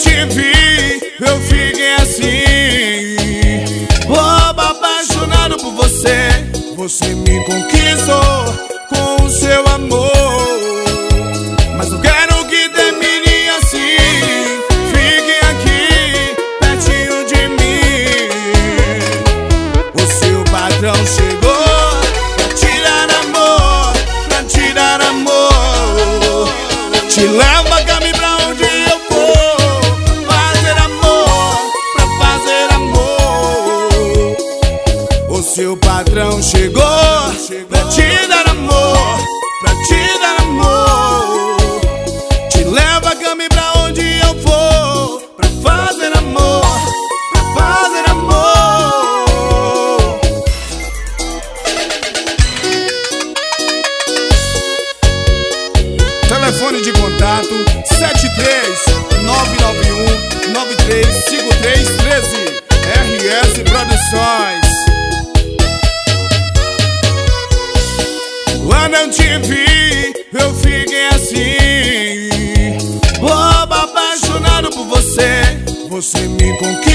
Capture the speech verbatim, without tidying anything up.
te vi, eu fiquei assim, bobo, apaixonado por você. Você me conquistou com o seu amor, mas eu quero que termine assim. Fique aqui, pertinho de mim. O seu patrão chegou pra te dar amor, pra te dar amor. Te leva, caminho pra onde eu for, pra fazer amor, pra fazer amor. O seu patrão chegou pra te dar amor, pra te dar amor. Te leva, caminho pra onde eu for, pra fazer amor, pra fazer amor. Telefone de contato sete três nove nove um nove três cinco três um três. R S Produções. Quando eu te vi, eu fiquei assim, bobo, apaixonado por você. Você me conquistou